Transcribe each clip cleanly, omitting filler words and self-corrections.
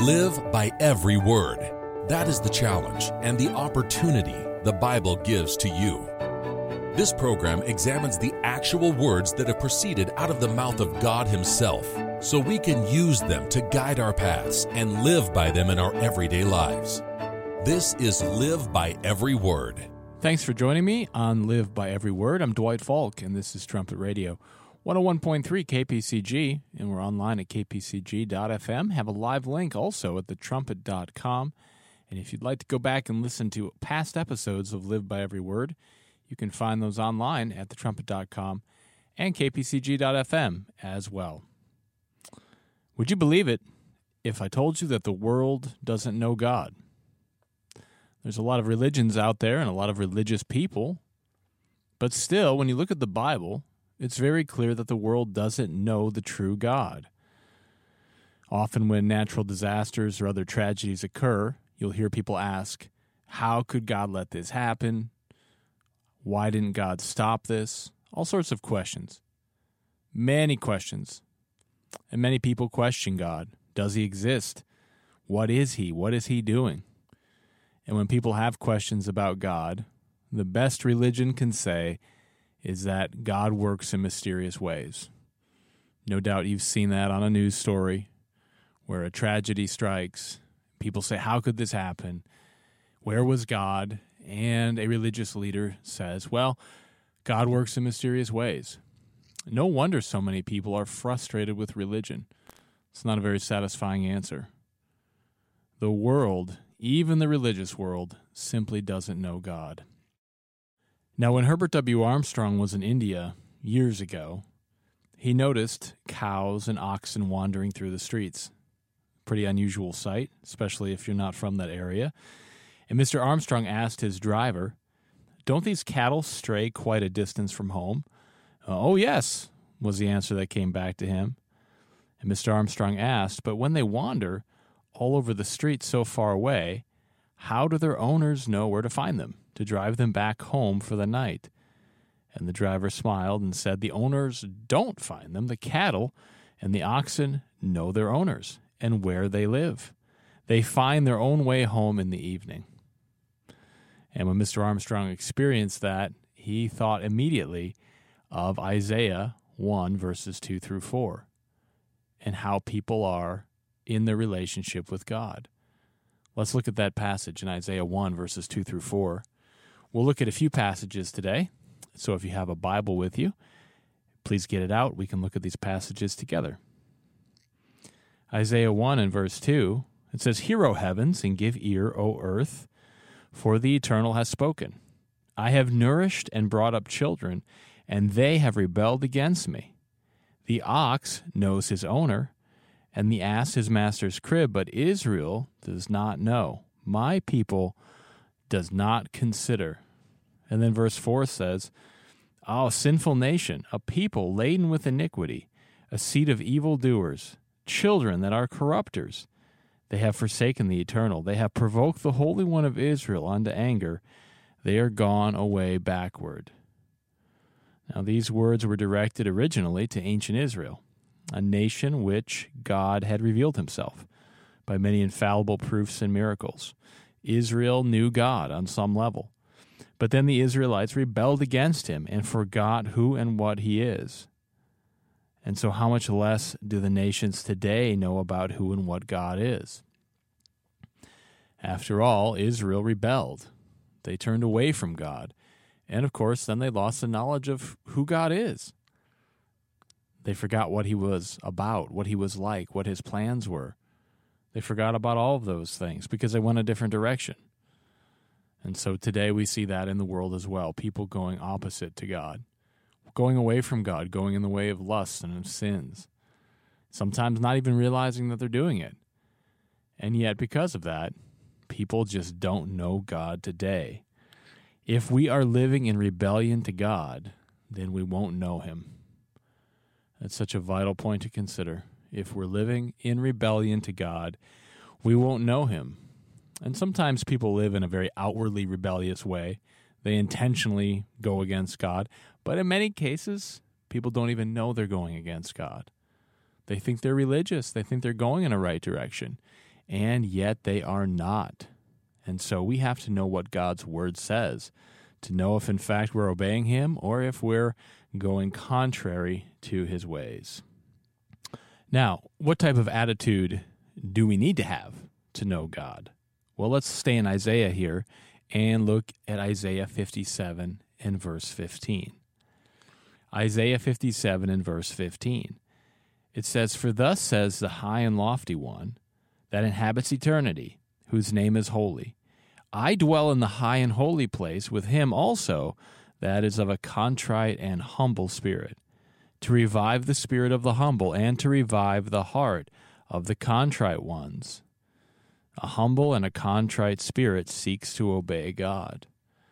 Live by every word. That is the challenge and the opportunity the Bible gives to you. This program examines the actual words that have proceeded out of the mouth of God Himself, so we can use them to guide our paths and live by them in our everyday lives. This is Live by Every Word. Thanks for joining me on Live by Every Word. I'm Dwight Falk, and this is Trumpet Radio, 101.3 KPCG, and we're online at kpcg.fm. Have a live link also at thetrumpet.com. And if you'd like to go back and listen to past episodes of Live by Every Word, you can find those online at thetrumpet.com and kpcg.fm as well. Would you believe it if I told you that the world doesn't know God? There's a lot of religions out there and a lot of religious people, but still, when you look at the Bible, it's very clear that the world doesn't know the true God. Often when natural disasters or other tragedies occur, you'll hear people ask, how could God let this happen? Why didn't God stop this? All sorts of questions. Many questions. And many people question God. Does He exist? What is He? What is He doing? And when people have questions about God, the best religion can say is that God works in mysterious ways. No doubt you've seen that on a news story where a tragedy strikes. People say, how could this happen? Where was God? And a religious leader says, well, God works in mysterious ways. No wonder so many people are frustrated with religion. It's not a very satisfying answer. The world, even the religious world, simply doesn't know God. Now, when Herbert W. Armstrong was in India years ago, he noticed cows and oxen wandering through the streets. Pretty unusual sight, especially if you're not from that area. And Mr. Armstrong asked his driver, don't these cattle stray quite a distance from home? Oh, yes, was the answer that came back to him. And Mr. Armstrong asked, but when they wander all over the street so far away, how do their owners know where to find them, to drive them back home for the night? And the driver smiled and said, the owners don't find them. The cattle and the oxen know their owners and where they live. They find their own way home in the evening. And when Mr. Armstrong experienced that, he thought immediately of Isaiah 1, verses 2 through 4, and how people are in their relationship with God. Let's look at that passage in Isaiah 1, verses 2 through 4. We'll look at a few passages today, so if you have a Bible with you, please get it out. We can look at these passages together. Isaiah 1 and verse 2, it says, hear, O heavens, and give ear, O earth, for the Eternal has spoken. I have nourished and brought up children, and they have rebelled against me. The ox knows his owner, and the ass his master's crib, but Israel does not know. My people does not consider. And then verse 4 says, oh, sinful nation, a people laden with iniquity, a seed of evildoers, children that are corrupters. They have forsaken the Eternal. They have provoked the Holy One of Israel unto anger. They are gone away backward. Now, these words were directed originally to ancient Israel, a nation which God had revealed Himself by many infallible proofs and miracles. Israel knew God on some level, but then the Israelites rebelled against Him and forgot who and what He is. And so how much less do the nations today know about who and what God is? After all, Israel rebelled. They turned away from God. And of course, then they lost the knowledge of who God is. They forgot what He was about, what He was like, what His plans were. They forgot about all of those things because they went a different direction. And so today we see that in the world as well, people going opposite to God, going away from God, going in the way of lust and of sins, sometimes not even realizing that they're doing it. And yet, because of that, people just don't know God today. If we are living in rebellion to God, then we won't know Him. That's such a vital point to consider. If we're living in rebellion to God, we won't know Him. And sometimes people live in a very outwardly rebellious way. They intentionally go against God. But in many cases, people don't even know they're going against God. They think they're religious. They think they're going in a right direction. and yet they are not. And so we have to know what God's word says to know if in fact we're obeying him or if we're going contrary to his ways. Now, what type of attitude do we need to have to know God? Well, let's stay in Isaiah here and look at Isaiah 57 and verse 15. Isaiah 57 and verse 15. It says, "For thus says the high and lofty one that inhabits eternity, whose name is holy. I dwell in the high and holy place with him also that is of a contrite and humble spirit, to revive the spirit of the humble and to revive the heart of the contrite ones." A humble and a contrite spirit seeks to obey God.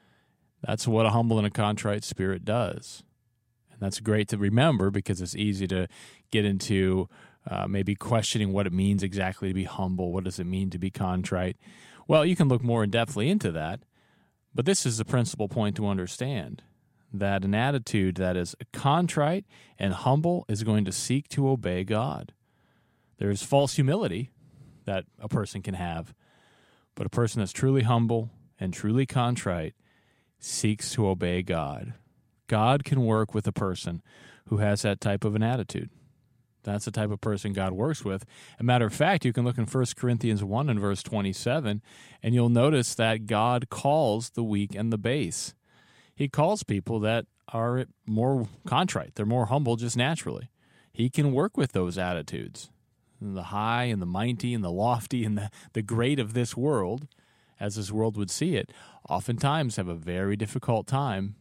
That's what a humble and a contrite spirit does. And that's great to remember because it's easy to get into maybe questioning what it means exactly to be humble. What does it mean to be contrite? Well, you can look more in-depthly into that, but this is the principal point to understand, that an attitude that is contrite and humble is going to seek to obey God. There's false humility that a person can have, but a person that's truly humble and truly contrite seeks to obey God. God can work with a person who has that type of an attitude. That's the type of person God works with. As a matter of fact, you can look in 1 Corinthians 1 and verse 27, and you'll notice that God calls the weak and the base. He calls people that are more contrite. They're more humble just naturally. He can work with those attitudes. The high and the mighty and the lofty and the great of this world, as this world would see it, oftentimes have a very difficult time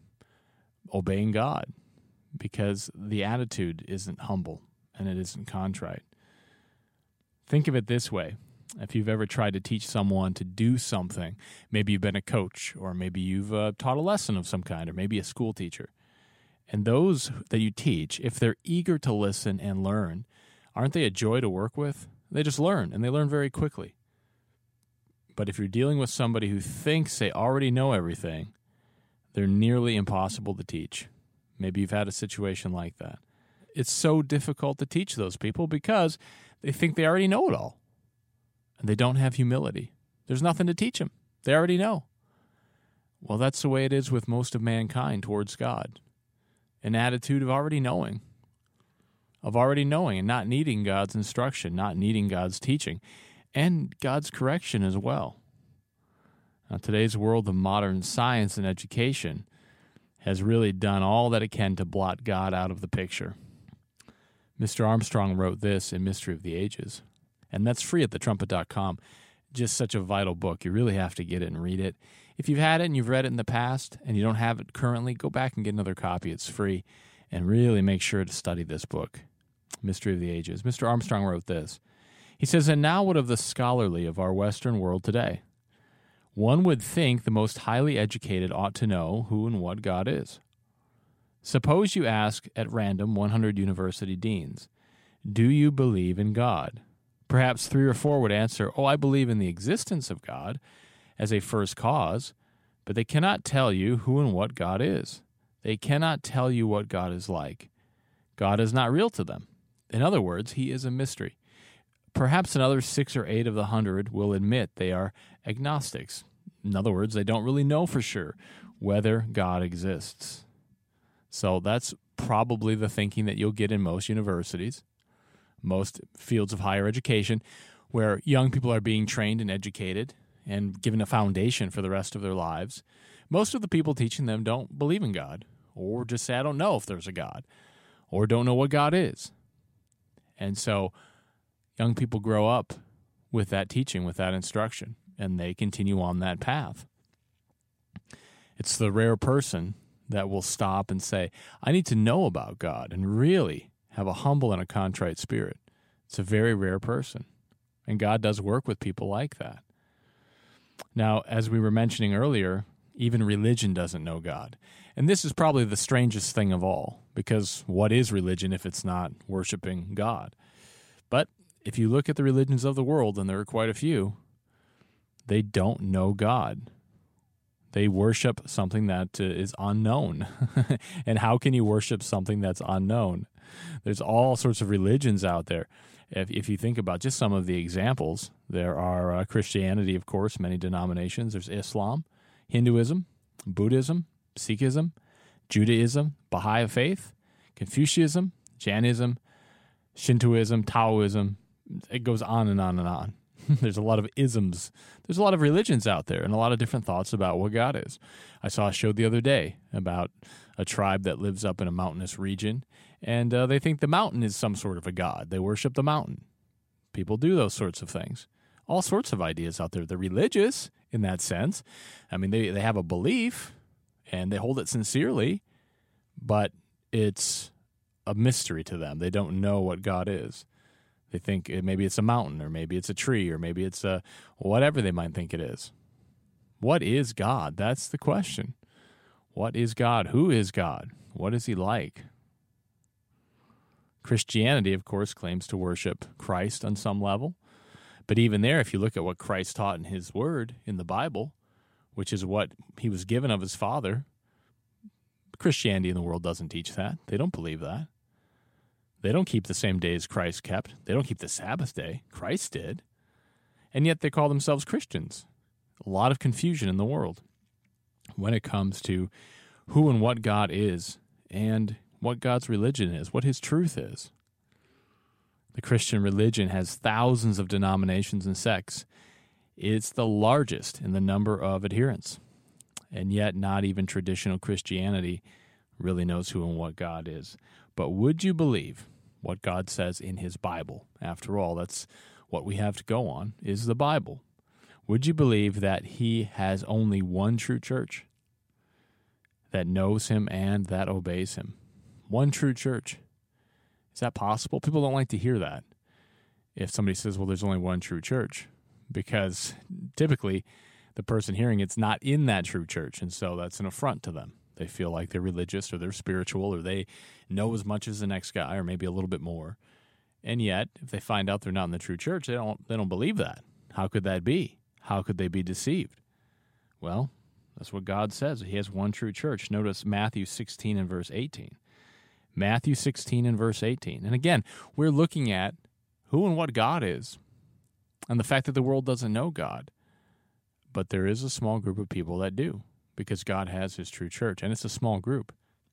obeying God because the attitude isn't humble and it isn't contrite. Think of it this way. If you've ever tried to teach someone to do something, maybe you've been a coach or maybe you've taught a lesson of some kind or maybe a school teacher, and those that you teach, if they're eager to listen and learn, aren't they a joy to work with? They just learn, and they learn very quickly. But if you're dealing with somebody who thinks they already know everything, they're nearly impossible to teach. Maybe you've had a situation like that. It's so difficult to teach those people because they think they already know it all. And they don't have humility. There's nothing to teach them. They already know. Well, that's the way it is with most of mankind towards God. An attitude of already knowing and not needing God's instruction, not needing God's teaching, and God's correction as well. Now, today's world of modern science and education has really done all that it can to blot God out of the picture. Mr. Armstrong wrote this in Mystery of the Ages, and that's free at thetrumpet.com. Just such a vital book. You really have to get it and read it. If you've had it and you've read it in the past and you don't have it currently, go back and get another copy. It's free, and really make sure to study this book, Mystery of the Ages. Mr. Armstrong wrote this. He says, "And now what of the scholarly of our Western world today? One would think the most highly educated ought to know who and what God is. Suppose you ask at random 100 university deans, 'Do you believe in God?' Perhaps 3 or 4 would answer, 'Oh, I believe in the existence of God as a first cause,' but they cannot tell you who and what God is. They cannot tell you what God is like. God is not real to them. In other words, he is a mystery. Perhaps another 6 or 8 of the 100 will admit they are agnostics. In other words, they don't really know for sure whether God exists." So that's probably the thinking that you'll get in most universities, most fields of higher education, where young people are being trained and educated and given a foundation for the rest of their lives. Most of the people teaching them don't believe in God, or just say, "I don't know if there's a God," or don't know what God is. And so young people grow up with that teaching, with that instruction, and they continue on that path. It's the rare person that will stop and say, "I need to know about God," and really have a humble and a contrite spirit. It's a very rare person, and God does work with people like that. Now, as we were mentioning earlier, even religion doesn't know God. And this is probably the strangest thing of all, because what is religion if it's not worshiping God? But if you look at the religions of the world, and there are quite a few, they don't know God. They worship something that is unknown. And how can you worship something that's unknown? There's all sorts of religions out there. If you think about just some of the examples, there are Christianity, of course, many denominations. There's Islam, Hinduism, Buddhism, Sikhism, Judaism, Baha'i faith, Confucianism, Jainism, Shintoism, Taoism. It goes on and on and on. There's a lot of isms. There's a lot of religions out there and a lot of different thoughts about what God is. I saw a show the other day about a tribe that lives up in a mountainous region, and they think the mountain is some sort of a god. They worship the mountain. People do those sorts of things. All sorts of ideas out there. They're religious in that sense. I mean, they have a belief, and they hold it sincerely, but it's a mystery to them. They don't know what God is. They think maybe it's a mountain, or maybe it's a tree, or maybe it's a whatever they might think it is. What is God? That's the question. What is God? Who is God? What is he like? Christianity, of course, claims to worship Christ on some level. But even there, if you look at what Christ taught in his word in the Bible, which is what he was given of his Father, Christianity in the world doesn't teach that. They don't believe that. They don't keep the same days Christ kept. They don't keep the Sabbath day. Christ did. And yet they call themselves Christians. A lot of confusion in the world when it comes to who and what God is and what God's religion is, what his truth is. The Christian religion has thousands of denominations and sects. It's the largest in the number of adherents. And yet not even traditional Christianity really knows who and what God is. But would you believe what God says in his Bible? After all, that's what we have to go on, is the Bible. Would you believe that he has only one true church that knows him and that obeys him? One true church. Is that possible? People don't like to hear that. If somebody says, well, there's only one true church, because typically the person hearing it's not in that true church, and so that's an affront to them. They feel like they're religious or they're spiritual or they know as much as the next guy or maybe a little bit more. And yet, if they find out they're not in the true church, they don't believe that. How could that be? How could they be deceived? Well, that's what God says. He has one true church. Notice Matthew 16 and verse 18. Matthew 16 and verse 18. And again, we're looking at who and what God is and the fact that the world doesn't know God. But there is a small group of people that do, because God has his true church, and it's a small group.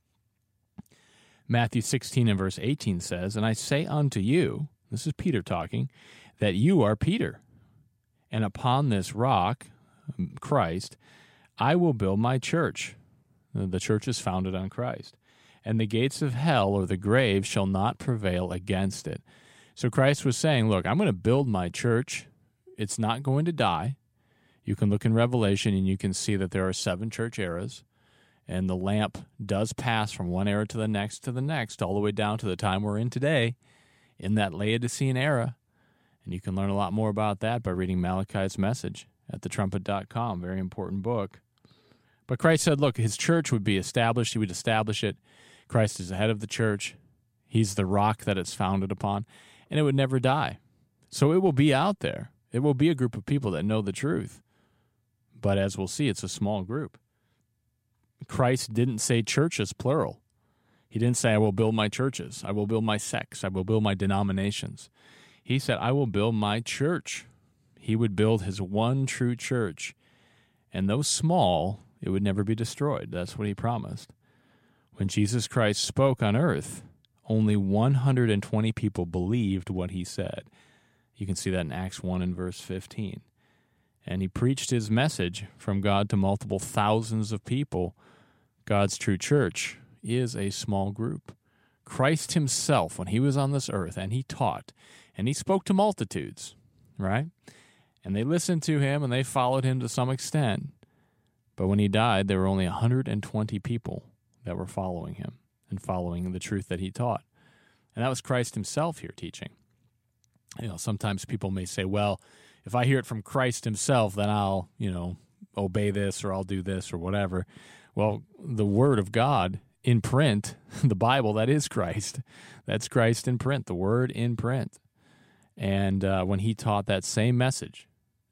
Matthew 16 and verse 18 says, and I say unto you, this is Peter talking, that you are Peter, and upon this rock, Christ, I will build my church. The church is founded on Christ. And the gates of hell or the grave shall not prevail against it. So Christ was saying, look, I'm going to build my church. It's not going to die. You can look in Revelation and you can see that there are 7 church eras, and the lamp does pass from one era to the next, all the way down to the time we're in today, in that Laodicean era. And you can learn a lot more about that by reading Malachi's message at thetrumpet.com, very important book. But Christ said, look, his church would be established. He would establish it. Christ is the head of the church. He's the rock that it's founded upon, and it would never die. So it will be out there. It will be a group of people that know the truth. But as we'll see, it's a small group. Christ didn't say churches, plural. He didn't say, I will build my churches. I will build my sects. I will build my denominations. He said, I will build my church. He would build his one true church. And though small, it would never be destroyed. That's what he promised. When Jesus Christ spoke on earth, only 120 people believed what he said. You can see that in Acts 1 and verse 15. And he preached his message from God to multiple thousands of people. God's true church is a small group. Christ himself, when he was on this earth, and he taught, and he spoke to multitudes, right? And they listened to him, and they followed him to some extent. But when he died, there were only 120 people that were following him and following the truth that he taught. And that was Christ himself here teaching. You know, sometimes people may say, well, if I hear it from Christ himself, then I'll, obey this or I'll do this or whatever. Well, the Word of God in print, the Bible, that is Christ. That's Christ in print, the Word in print. And when he taught that same message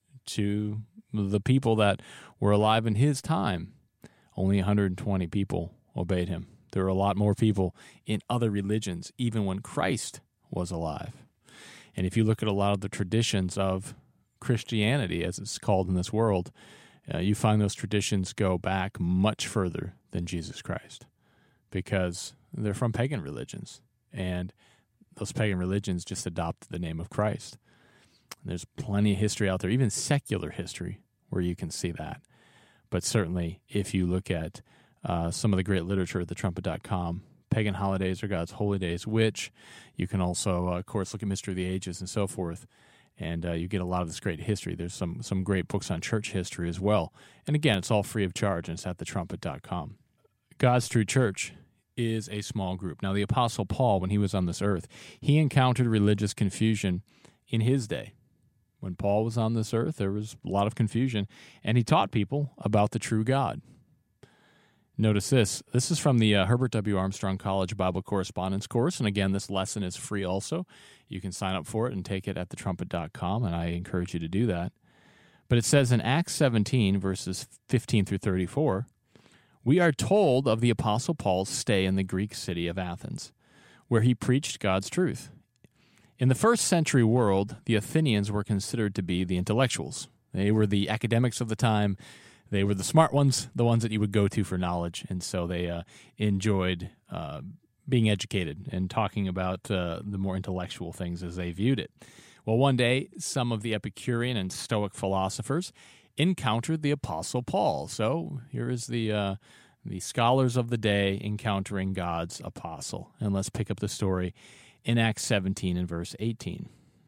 to the people that were alive in his time, only 120 people obeyed him. There were a lot more people in other religions, even when Christ was alive. And if you look at a lot of the traditions of Christianity, as it's called in this world, you find those traditions go back much further than Jesus Christ, because they're from pagan religions, and those pagan religions just adopted the name of Christ. There's plenty of history out there, even secular history, where you can see that. But certainly, if you look at some of the great literature at thetrumpet.com, Pagan Holidays are God's Holy Days, which you can also, of course, look at Mystery of the Ages and so forth, and you get a lot of this great history. There's some great books on church history as well. And again, it's all free of charge, and it's at thetrumpet.com. God's true church is a small group. Now, the Apostle Paul, when he was on this earth, he encountered religious confusion in his day. When Paul was on this earth, there was a lot of confusion, and he taught people about the true God. Notice this. This is from the Herbert W. Armstrong College Bible Correspondence course, and again, this lesson is free also. You can sign up for it and take it at thetrumpet.com, and I encourage you to do that. But it says in Acts 17, verses 15 through 34, we are told of the Apostle Paul's stay in the Greek city of Athens, where he preached God's truth. In the first century world, the Athenians were considered to be the intellectuals. They were the academics of the time. They were the smart ones, the ones that you would go to for knowledge, and so they enjoyed being educated and talking about the more intellectual things as they viewed it. Well, one day, some of the Epicurean and Stoic philosophers encountered the Apostle Paul. So here is the scholars of the day encountering God's apostle. And let's pick up the story in Acts 17 and verse 18.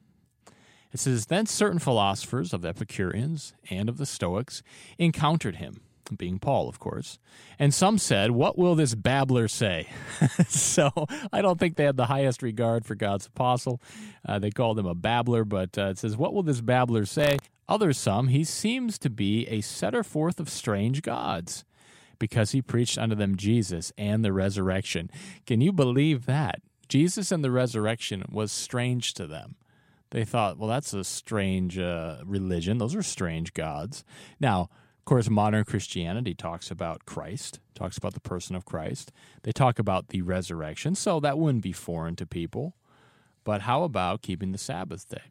It says, then certain philosophers of the Epicureans and of the Stoics encountered him, being Paul, of course. And some said, what will this babbler say? So I don't think they had the highest regard for God's apostle. They called him a babbler, but it says, what will this babbler say? Others some, he seems to be a setter forth of strange gods, because he preached unto them Jesus and the resurrection. Can you believe that? Jesus and the resurrection was strange to them. They thought, well, that's a strange religion. Those are strange gods. Now, of course, modern Christianity talks about Christ, talks about the person of Christ. They talk about the resurrection, so that wouldn't be foreign to people. But how about keeping the Sabbath day?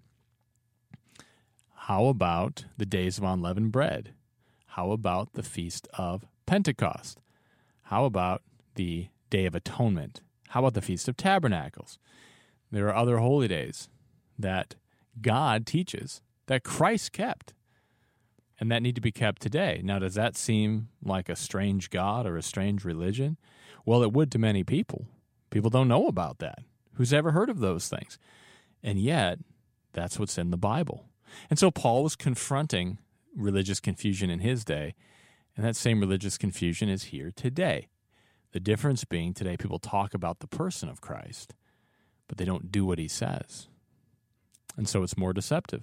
How about the days of unleavened bread? How about the Feast of Pentecost? How about the Day of Atonement? How about the Feast of Tabernacles? There are other holy days that God teaches, that Christ kept, and that need to be kept today. Now, does that seem like a strange God or a strange religion? Well, it would to many people. People don't know about that. Who's ever heard of those things? And yet, that's what's in the Bible. And so Paul was confronting religious confusion in his day, and that same religious confusion is here today. The difference being today people talk about the person of Christ, but they don't do what he says. And so it's more deceptive.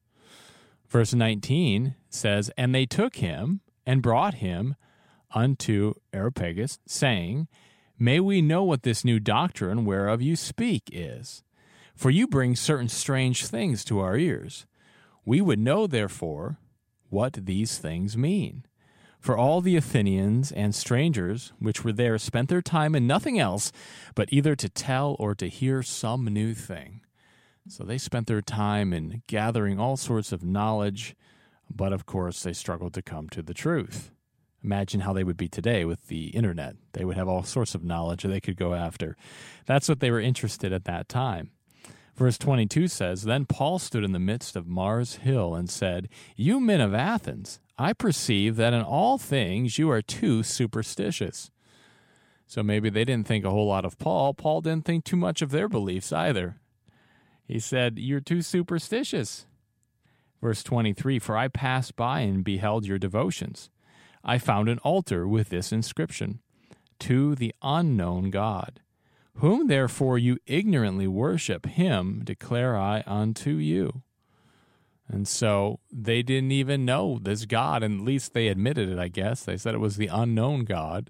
Verse 19 says, and they took him and brought him unto Areopagus, saying, may we know what this new doctrine whereof you speak is? For you bring certain strange things to our ears. We would know, therefore, what these things mean. For all the Athenians and strangers which were there spent their time in nothing else but either to tell or to hear some new thing. So they spent their time in gathering all sorts of knowledge, but of course they struggled to come to the truth. Imagine how they would be today with the internet. They would have all sorts of knowledge that they could go after. That's what they were interested at that time. Verse 22 says, then Paul stood in the midst of Mars Hill and said, you men of Athens, I perceive that in all things you are too superstitious. So maybe they didn't think a whole lot of Paul. Paul didn't think too much of their beliefs either. He said, you're too superstitious. Verse 23, for I passed by and beheld your devotions. I found an altar with this inscription, to the unknown God. Whom therefore you ignorantly worship, him declare I unto you. And so they didn't even know this God, and at least they admitted it, I guess. They said it was the unknown God.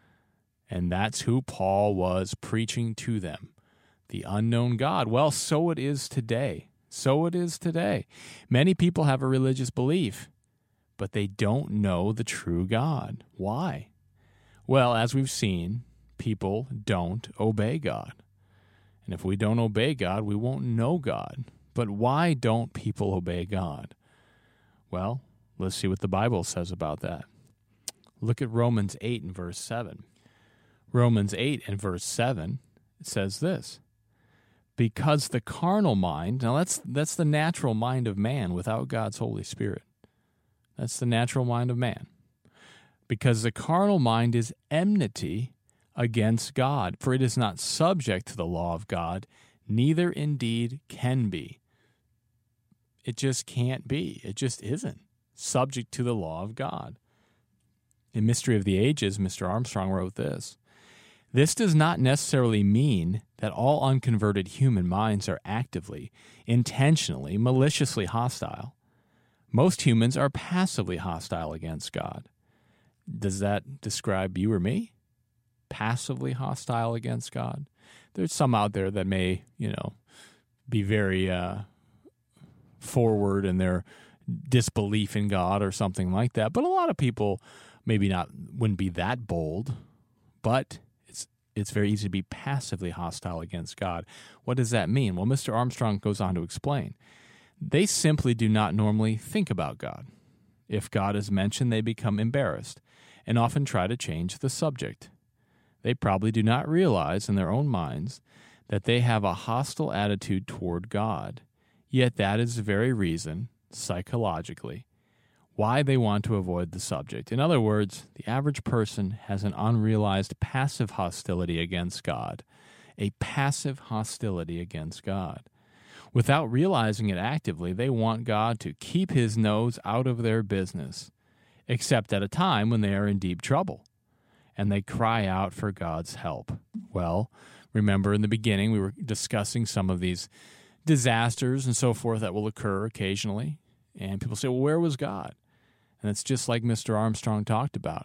And that's who Paul was preaching to them, the unknown God. Well, so it is today. So it is today. Many people have a religious belief, but they don't know the true God. Why? Well, as we've seen, people don't obey God. And if we don't obey God, we won't know God. But why don't people obey God? Well, let's see what the Bible says about that. Look at Romans 8 and verse 7. Romans 8 and verse 7 says this: because the carnal mind, now that's the natural mind of man without God's Holy Spirit. That's the natural mind of man. Because the carnal mind is enmity against God, for it is not subject to the law of God, neither indeed can be. It just can't be. It just isn't subject to the law of God. In Mystery of the Ages, Mr. Armstrong wrote this: this does not necessarily mean that all unconverted human minds are actively, intentionally, maliciously hostile. Most humans are passively hostile against God. Does that describe you or me? Passively hostile against God? There's some out there that may, be very forward in their disbelief in God or something like that. But a lot of people wouldn't be that bold, but it's very easy to be passively hostile against God. What does that mean? Well, Mr. Armstrong goes on to explain. They simply do not normally think about God. If God is mentioned, they become embarrassed and often try to change the subject. They probably do not realize in their own minds that they have a hostile attitude toward God, yet that is the very reason, psychologically, why they want to avoid the subject. In other words, the average person has an unrealized passive hostility against God, a passive hostility against God. Without realizing it actively, they want God to keep his nose out of their business, except at a time when they are in deep trouble, and they cry out for God's help. Well, remember in the beginning we were discussing some of these disasters and so forth that will occur occasionally, and people say, well, where was God? And it's just like Mr. Armstrong talked about.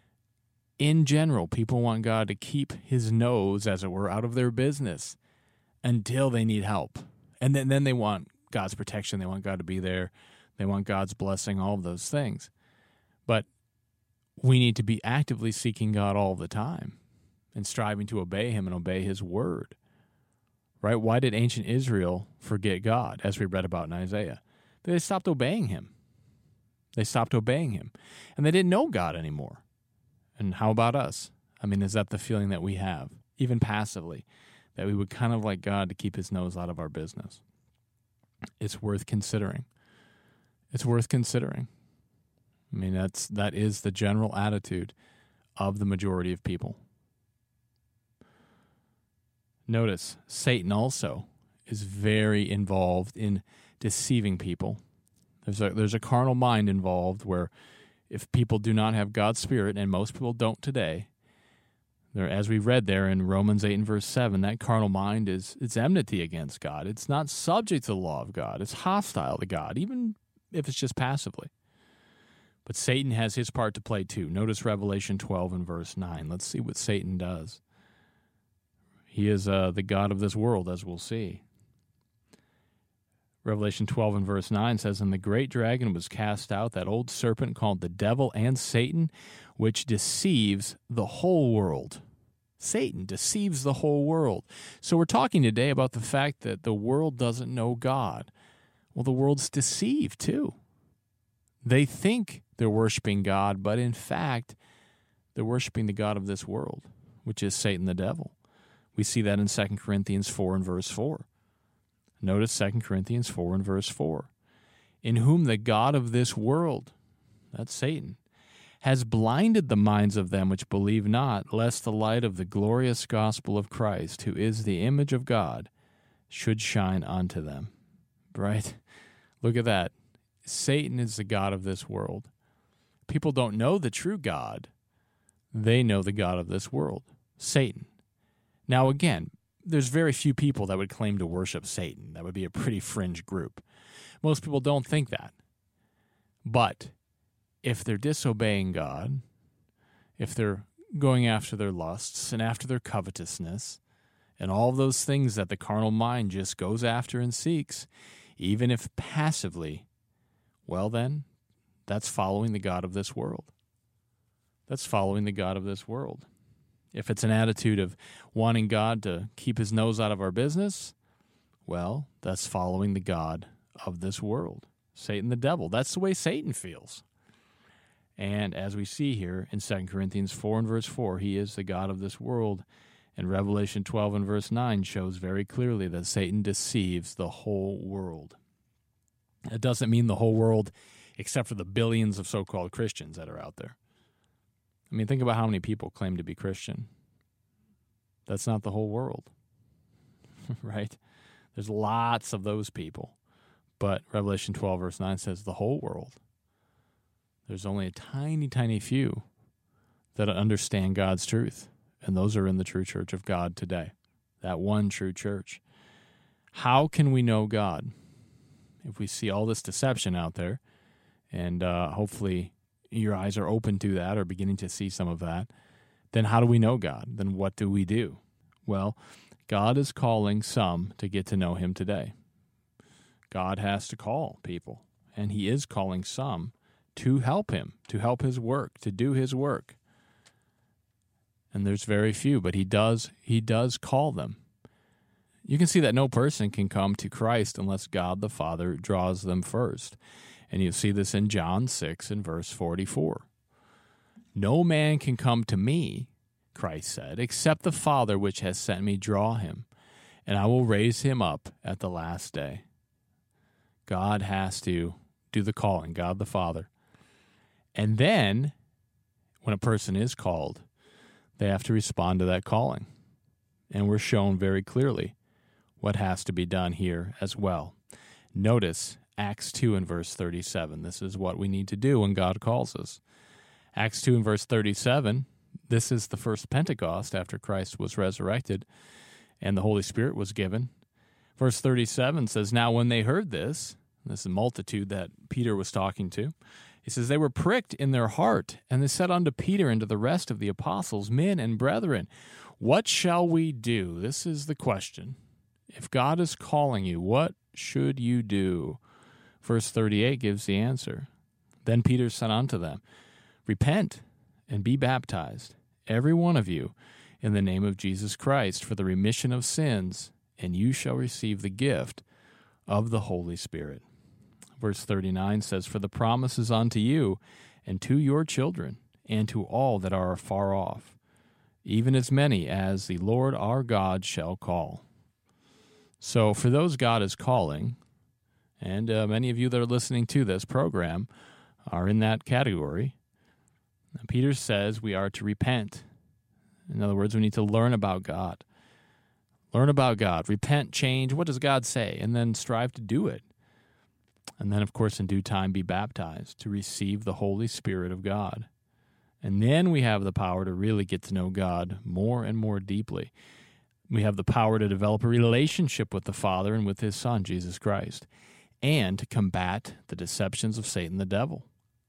In general, people want God to keep his nose, as it were, out of their business until they need help. And then they want God's protection. They want God to be there. They want God's blessing, all of those things. But we need to be actively seeking God all the time and striving to obey him and obey his word. Right? Why did ancient Israel forget God, as we read about in Isaiah? They stopped obeying him. They stopped obeying him. And they didn't know God anymore. And how about us? I mean, is that the feeling that we have, even passively, that we would kind of like God to keep his nose out of our business? It's worth considering. It's worth considering. I mean, that is the general attitude of the majority of people. Notice, Satan also is very involved in deceiving people. There's a carnal mind involved where if people do not have God's Spirit, and most people don't today, as we read there in Romans 8 and verse 7, that carnal mind it's enmity against God. It's not subject to the law of God. It's hostile to God, even if it's just passively. But Satan has his part to play too. Notice Revelation 12 and verse 9. Let's see what Satan does. He is the god of this world, as we'll see. Revelation 12 and verse 9 says, and the great dragon was cast out, that old serpent called the devil and Satan, which deceives the whole world. Satan deceives the whole world. So we're talking today about the fact that the world doesn't know God. Well, the world's deceived too. They think they're worshiping God, but in fact, they're worshiping the god of this world, which is Satan the devil. We see that in 2 Corinthians 4 and verse 4. Notice 2 Corinthians 4 and verse 4. In whom the god of this world, that's Satan, has blinded the minds of them which believe not, lest the light of the glorious gospel of Christ, who is the image of God, should shine unto them. Right? Look at that. Satan is the god of this world. People don't know the true God. They know the god of this world, Satan. Now again, there's very few people that would claim to worship Satan. That would be a pretty fringe group. Most people don't think that. But if they're disobeying God, if they're going after their lusts and after their covetousness and all of those things that the carnal mind just goes after and seeks, even if passively, well then, that's following the god of this world. That's following the god of this world. If it's an attitude of wanting God to keep his nose out of our business, Well, that's following the god of this world, Satan the devil. That's the way Satan feels. And as we see here in 2 Corinthians 4 and verse 4, he is the god of this world. And Revelation 12 and verse 9 shows very clearly that Satan deceives the whole world. It doesn't mean the whole world except for the billions of so-called Christians that are out there. I mean, think about how many people claim to be Christian. That's not the whole world, right? There's lots of those people. But Revelation 12 verse 9 says the whole world. There's only a tiny, tiny few that understand God's truth. And those are in the true church of God today. That one true church. How can we know God? If we see all this deception out there, and hopefully your eyes are open to that or beginning to see some of that, then how do we know God? Then what do we do? Well, God is calling some to get to know him today. God has to call people, and he is calling some to help him, to help his work, to do his work. And there's very few, but he does call them. You can see that no person can come to Christ unless God the Father draws them first. And you see this in John 6 and verse 44. No man can come to me, Christ said, except the Father which has sent me draw him, and I will raise him up at the last day. God has to do the calling, God the Father. And then, when a person is called, they have to respond to that calling. And we're shown very clearly what has to be done here as well. Notice Acts 2 and verse 37. This is what we need to do when God calls us. Acts 2 and verse 37, this is the first Pentecost after Christ was resurrected and the Holy Spirit was given. Verse 37 says, now when they heard this is a multitude that Peter was talking to, he says, they were pricked in their heart, and they said unto Peter and to the rest of the apostles, men and brethren, what shall we do? This is the question. If God is calling you, what should you do? Verse 38 gives the answer. Then Peter said unto them, repent and be baptized, every one of you, in the name of Jesus Christ, for the remission of sins, and you shall receive the gift of the Holy Spirit. Verse 39 says, for the promise is unto you, and to your children, and to all that are afar off, even as many as the Lord our God shall call. So for those God is calling, and many of you that are listening to this program are in that category, Peter says we are to repent. In other words, we need to learn about God. Learn about God. Repent, change. What does God say? And then strive to do it. And then, of course, in due time, be baptized to receive the Holy Spirit of God. And then we have the power to really get to know God more and more deeply. We have the power to develop a relationship with the Father and with his Son, Jesus Christ, and to combat the deceptions of Satan the devil.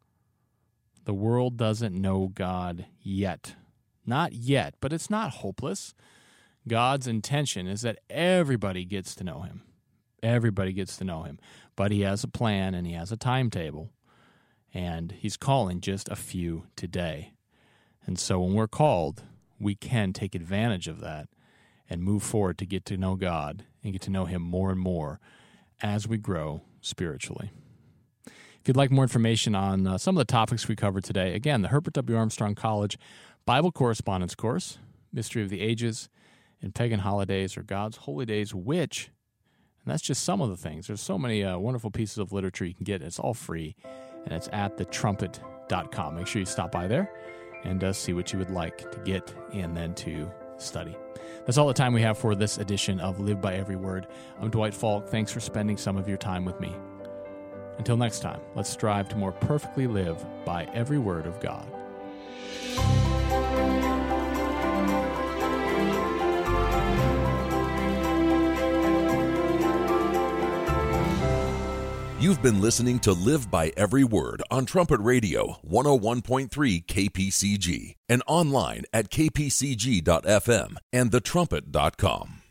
The world doesn't know God yet. Not yet, but it's not hopeless. God's intention is that everybody gets to know him. Everybody gets to know him. But he has a plan and he has a timetable. And he's calling just a few today. And so when we're called, we can take advantage of that and move forward to get to know God and get to know him more and more as we grow spiritually. If you'd like more information on some of the topics we covered today, again, the Herbert W. Armstrong College Bible Correspondence Course, Mystery of the Ages, and Pagan Holidays or God's Holy Days, which, and that's just some of the things. There's so many wonderful pieces of literature you can get. It's all free, and it's at thetrumpet.com. Make sure you stop by there and see what you would like to get and then to study. That's all the time we have for this edition of Live by Every Word. I'm Dwight Falk. Thanks for spending some of your time with me. Until next time, let's strive to more perfectly live by every word of God. You've been listening to Live by Every Word on Trumpet Radio 101.3 KPCG and online at kpcg.fm and thetrumpet.com.